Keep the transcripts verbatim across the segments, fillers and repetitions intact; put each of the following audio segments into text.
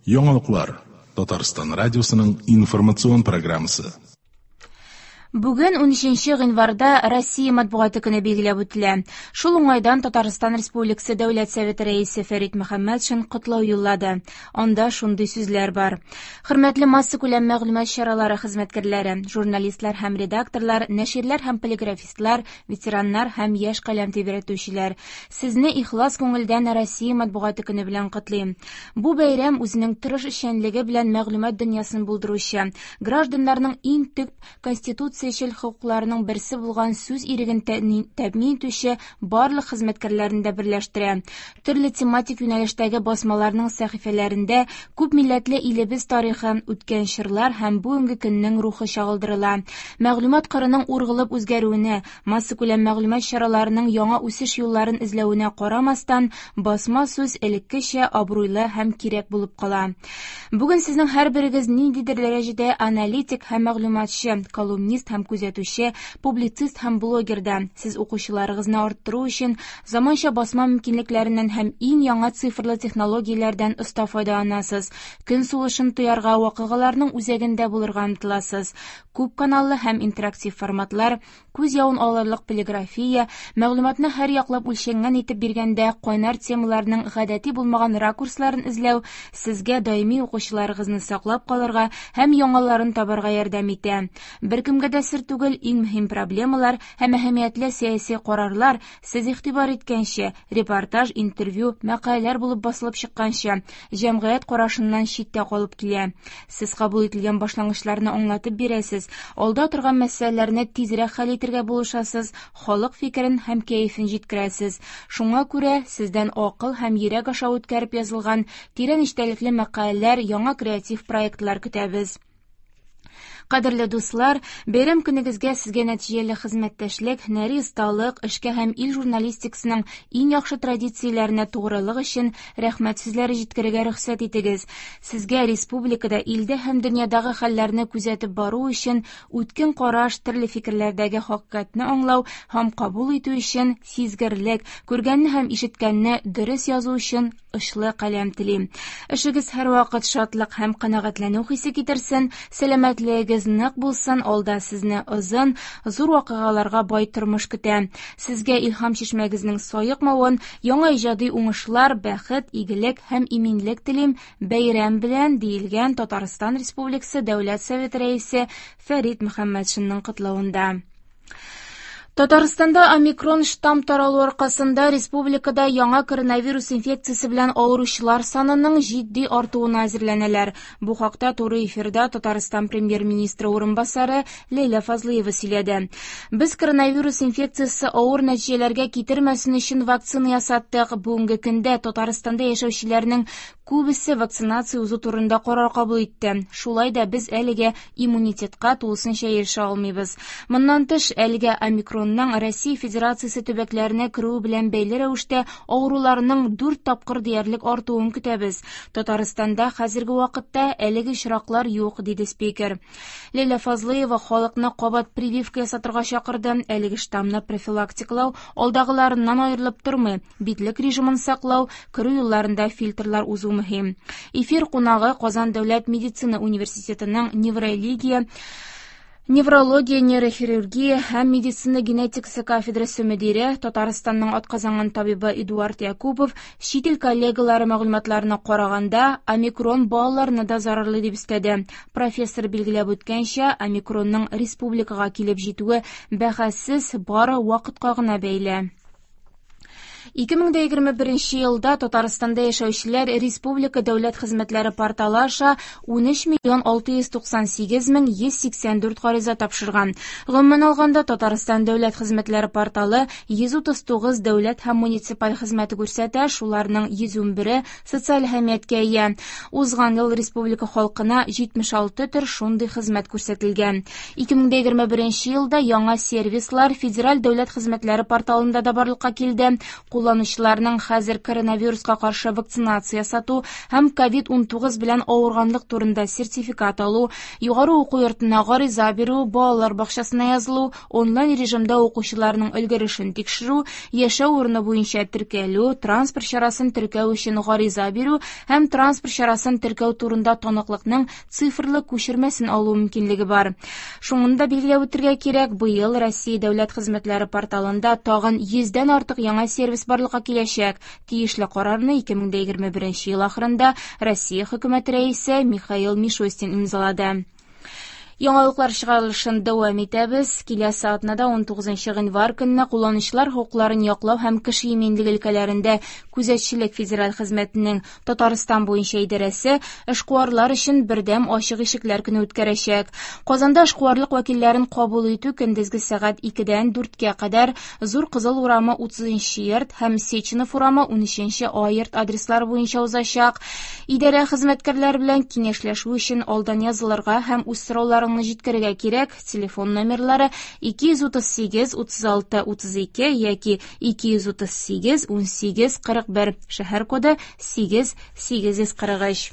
Яңалыклар. Татарстан радиосының информацион программасы. Бүген унөченче гыйнварда Россия матбугаты көне билгеләп үтелә. Шул уңайдан Татарстан Республикасы Дәүләт Советы рәисе Фәрит Мөхәммәтшин котлау юллады. Анда шундый сүзләр бар. Хөрмәтле масса күләм мәгълүмат чаралары хезмәткәрләре, журналистлар һәм редакторлар, нәширләр һәм полиграфистлар, ветераннар һәм яшь каләм тибрәтүчеләр. Сезне ихлас күңелдән Россия матбугаты көне белән котлыйм. Бу бәйрәм үзенең тырыш эшчәнлеге белән мәгълүмат дөньясын булдыручы, гражданнарның иң төп конституция хокукларының берсе булган сүз иреген тәэмин итүче барлык хезмәткәрләрен дә берләштерә. Төрле тематик юнәлештәге басмаларның сәхифәләрендә күп милләтле илебез тарихы, үткән чорлар һәм бүгенге көннең рухы чагылдырыла. Мәгълүмат кырының ургылып үзгәрүенә, масса күләм мәгълүмат чараларының яңа үсеш юлларын эзләвенә карамастан, басма сүз элеккечә абруйлы һәм кирәк булып кала. Бүген сезнең һәрберегез ниндидер дәрәҗәдә аналитик һәм мәгълүматчы, колумнист һәм күзәтүче, публицист һәм блогердан. Сез укучыларыгызны арттыру өчен заманча басма мөмкинлекләреннән һәм иң яңа цифрлы технологияләрдән оста файдаланасыз. Көн сулышын тоярга, вакыйгаларның үзәгендә булырга омтыласыз. Күп каналлы һәм интерактив форматлар, күз явын алырлык полиграфия, мәгълүматны һәр яклап үлчәнгән итеп биргәндә кайнар темаларның гадәти булмаган ракурсларын эзләү сезгә даими укучыларыгызны саклап калырга һәм яңаларын табарга ярдәм итә. Беркемгә дә сер түгел, иң мөһим проблемалар һәм әһәмиятле сәяси карарлар сез игътибар иткәнчә, репортаж, интервью, мәкаләләр булып басылып чыкканча, җәмгыять карашыннан читтә калып килә. Сез кабул ителгән башлангычларны аңлатып бирәсез, алда торган мәсьәләләрне тизрәк хәл итәргә булышасыз, халык фикерен һәм кәефен җиткерәсез. Шуңа күрә сездән акыл һәм йөрәк аша үткәреп язылган тирән эчтәлекле мәкаләләр, яңа креатив проектлар көтәбез. Кадерле дуслар, бәйрәм көнегезгә сезгә нәтиҗәле хезмәттәшлек, һөнәри осталык, эшкә һәм ил журналистикасының иң яхшы традицияләренә тугрылык өчен рәхмәт сүзләре җиткерергә рөхсәт итегез. Сезгә республикада, илдә һәм дөньядагы хәлләрне күзәтеп бару өчен, үткен караш, төрле фикерләрдәге хакыйкатьне аңлау һәм кабул итү өчен сизгерлек, күргәнне һәм ишеткәнне дөрес язу өчен очлы каләм телим. Эшегез һәрвакыт шатлык һәм канәгатьләнү хисе китерсен, сәламәтлегегез нык булсын, алда сезне озын, зур вакыйгаларга бай тормыш көтә. Сезгә илһам чишмәгезнең саекмавын, яңа иҗади уңышлар, бәхет, игелек һәм иминлек телим. Бәйрәм белән диелгән Татарстан Республикасы Дәүләт Советы рәисе Фәрит Мөхәммәтшинның котлавында. Татарстанда омикрон штамм таралу аркасында республикада яңа коронавирус инфекциясе белән авыручылар санының җитди артуына әзерләнәләр. Бу хакта туры эфирда Татарстан премьер-министры урынбасары Ләйлә Фазлыева сөйләде. Без коронавирус инфекциясе авыр нәтиҗәләргә китермәсен өчен вакцина ясаттык. Бүгенге көндә Татарстанда яшәүчеләрнең күбесе вакцинация узу турында карар кабул итте. Шулай да без әлегә иммунитетка тулысынча ирешә алмыйбыз. Моннан тыш, әлегә омикрон Россия Федерациясе төбәкләренә керү белән бәйле рәвештә авыруларның дүрт тапкыр диярлек артуын көтәбез. Татарстанда хәзерге вакытта әлеге очраклар юк, диде спикер. Ләйлә Фазлыева халыкны кабат прививка ясатырга чакырды. Әлеге штаммны профилактикалау алдагыларыннан аерылып тормый. Битлек режимын саклау, керү юлларында фильтрлар узу мөһим. Эфир кунагы Казан дәүләт медицина университетының неврология Неврология, нейрохирургия һәм медицина генетикасы кафедрасы мөдире, Татарстанның атказанган табибы Эдуард Якубов чит ил коллегалары мәгълүматларына караганда омикрон балаларына да зарарлы дип өстәде. Профессор билгеләп үткәнчә, омикронның республикага килеп җитүе бәхәссез бары вакытка гына бәйле. ике мең егерме беренче елда Татарстанда яшәүчеләр республика дәүләт хезмәтләре порталы аша ун өч миллион алты йөз туксан сигез мең йөз сиксән дүрт гариза тапшырган. Гомумән алганда Татарстан дәүләт хезмәтләре порталы йөз утыз тугыз дәүләт һәм муниципаль хезмәте күрсәтә, шуларның йөз унбере социаль әһәмияткә ия. Узган ел республика халкына җитмеш алты төр шундый хезмәт күрсәтелгән. ике мең егерме беренче елда яңа сервислар федераль дәүләт хезмәтләре порталында да барлыкка килде. кулланучыларның хәзер коронавируска каршы вакцинация сату һәм ковид унтугыз белән авырганлык турында сертификат алу, югары уку йортына гариза бирү, балалар бакчасына язылу, онлайн режимда укучыларның өлгерешен тикшерү, яшәү урыны буенча теркәлү, транспорт чарасын теркәү өчен гариза бирү һәм транспорт чарасын теркәү турында таныклыкның цифрлы күчермәсен алу мөмкинлеге бар. Шуңында билгеләп үтәргә кирәк, быел Россия дәүләт хезмәтләре порталында тагын йөздән артык яңа сервис барлыкка киләчәк. Тиешле карарны ике мең егерме беренче ел ахырында Россия хөкүмәт рәисе Михаил Мишустин имзалады. Яңалыклар чыгарылышын дәвам итәбез. Киләсе атнада он тугызынчы гыйнвар көнне кулланучылар хукукларын яклау һәм кеше иминлеге өлкәләрендә күзәтчелек федераль хезмәтенең Татарстан буенча идарәсе эшкуарлар өчен бердәм ачык ишекләр көне үткәрәчәк. Казанда эшкуарлык вәкилләрен кабул итү көндезге сәгать икедән дүрткә кадәр Зур Кызыл урамы утызынчы йорт һәм Сеченов урамы унөченче А йорт адреслары буенча узачак. Идарә хезмәткәрләре белән киңәшләшү өчен алдан язылырга һәм үз сорауларны җиткерергә кирәк. Телефон номерлары ике йөз утыз сигез утыз алты утыз ике яки ике йөз утыз сигез унсигез кырык бер, шәһәр коды сигез сигез йөз кырык өч.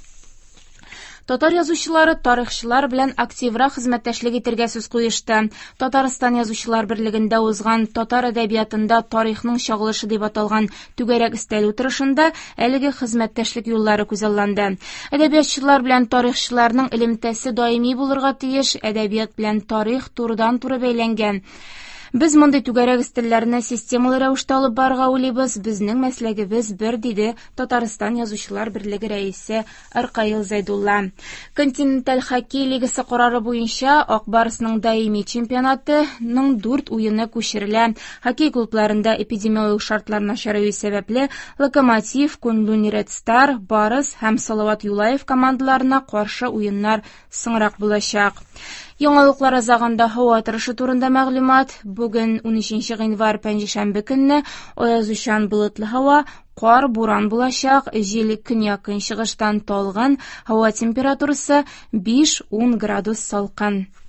Татар язучылары тарихчылар белән активрак хезмәттәшлек итәргә сүз куешты. Татарстан язучылар берлегендә узган татар әдәбиятында тарихның чагылышы дип аталган түгәрәк өстәл утырышында әлеге хезмәттәшлек юллары күзалланды. Әдәбиятчылар белән тарихчыларның элемтәсе даими булырга тиеш, әдәбият белән тарих турыдан-туры бәйләнгән. Без мондай түгәрәк өстәлләрне системалы рәвештә алып барырга уйлыйбыз. Безнең мәсләгебез бер, диде Татарстан язучылар берлеге рәисе Аркаил Зайдулла. Континенталь хоккей лигасы карары буенча Ак Барысның даими чемпионатының дүрт уены күчерелә. Хоккей клубларында эпидемиологик шартлар начарлыгы сәбәпле Локомотив, Куньлунь Ред Стар, Барыс һәм Салават Юлаев командаларына каршы уеннар соңрак булачак. Яңалыклар азагында һава торышы турында мәгълүмат. Бүген унөченче гыйнвар пәнҗешәмбе көнне аязучан болытлы һава, кар, буран булачак, җил көньяк-көнчыгыштан талган, һава температурасы биш-ун градус салкын.